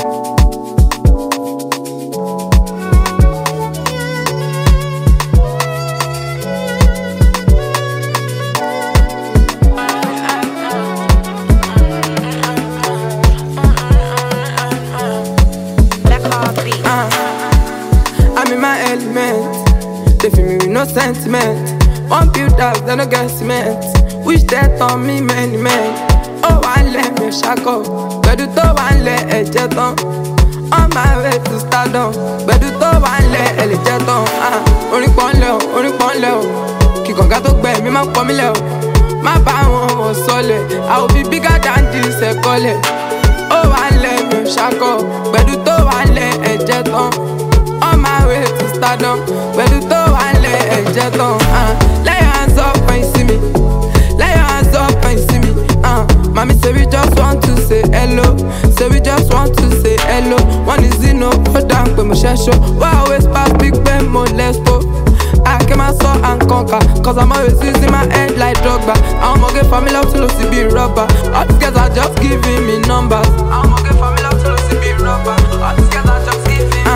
I'm in my element. They feel me with no sentiment. One build house, they no get cement. Wish death on me, many men. Oh, one let me shackle. But do to one let a jet on. On my way to stardom. But do to one let a jet on. Only one low. Kick on gato gbẹ mi máa pọ̀ mí lẹ́ o. Má bá wọn wọ̀ sọlẹ̀. I will be bigger than this ẹ̀kọ́lẹ̀. Ó wà lẹ̀ mi ṣakọ̀. Pẹ̀lú tó wà lẹ̀ ẹ̀jẹ̀ tán. On my way to stardom. Pẹ̀lú tó wà lẹ̀ ẹ̀jẹ̀ tán. Lay your hands up when you see me. Lay your hands up when you see me. Mommy say we just want to say hello. Say we just want to say hello. One is no go down pé mo ṣẹ́ṣọ́. Why always pass big Ben mo let's go. I came and saw and conquer. Cause I'm always using my head like Drogba. I'm gonna get family up to Lucy be rubber. All these guys are just giving me numbers. I'm gonna get family up to Lucy be rubber. All these guys are just giving me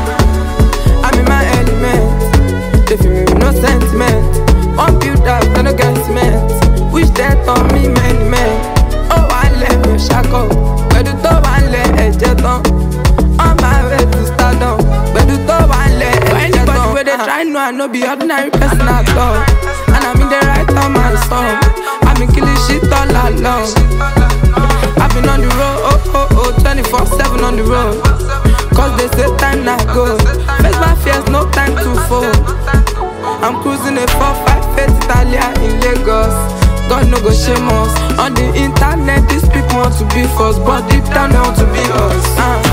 I'm in my element. They feel me with no sentiment. One build up, they no get cement. Wish death on me, many men. Oh, I let me shackle. But do to one let a jet on. On my way to stardom. But do to one let a jet on. Where they try no, I no be ordinary person at all. And I'm in the right on my song. I've been killing shit all along. I've been on the road, 24/7 on the road. Cause they say time not go. Face my fears, no time to fall. I'm cruising a 458 Italia in Lagos. God no go shame us. On the internet, these people want to be first, but deep down they want to be us.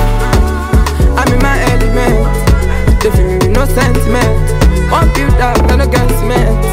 I'm in my element. They feel me with no sentiment. One build up, they no get cement.